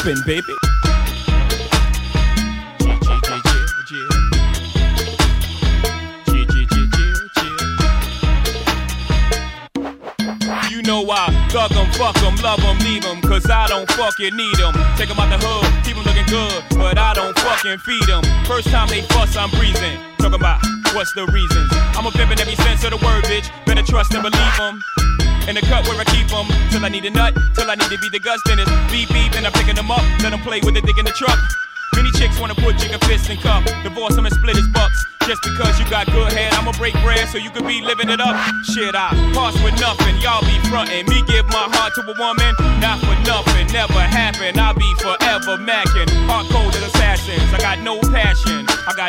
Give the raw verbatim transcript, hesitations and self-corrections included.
poppin', baby. You know I thug 'em, fuck 'em, love 'em, leave 'em, cause I don't fucking need 'em. Take 'em out the hood, keep 'em looking good, but I don't fucking feed 'em. First time they fuss, I'm breezing. Talking about what's the reasons. I'm a pimp in every sense of the word, bitch. Better trust and believe 'em. In the cut where I keep 'em, till I need a nut, till I need to be the guts, then it's beep beep, and I'm picking 'em up, let 'em play with the dick in the truck. Many chicks wanna put jigger fists in cup, divorce 'em and split his bucks. Just because you got good head, I'ma break bread so you could be living it up. Shit, I pass with nothing, y'all be frontin'. Me give my heart to a woman, not for nothing, never happen. I'll be forever mackin', hard cold as assassins. I got no passion, I got